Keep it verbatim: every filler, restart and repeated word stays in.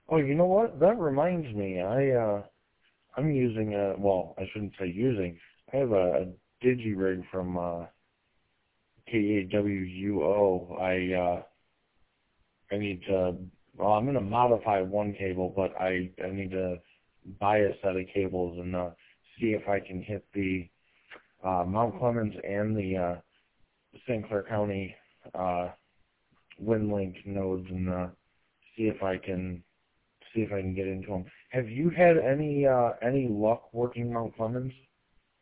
Oh, you know what? That reminds me. I uh, I'm using a well, I shouldn't say using. I have a, a DigiRig from uh, K A W U O. I uh, I need to. Well, I'm going to modify one cable, but I I need to buy a set of cables and uh, see if I can hit the uh, Mount Clemens and the uh, Saint Clair County uh, WinLink nodes and uh, see if I can see if I can get into them. Have you had any uh, any luck working Mount Clemens?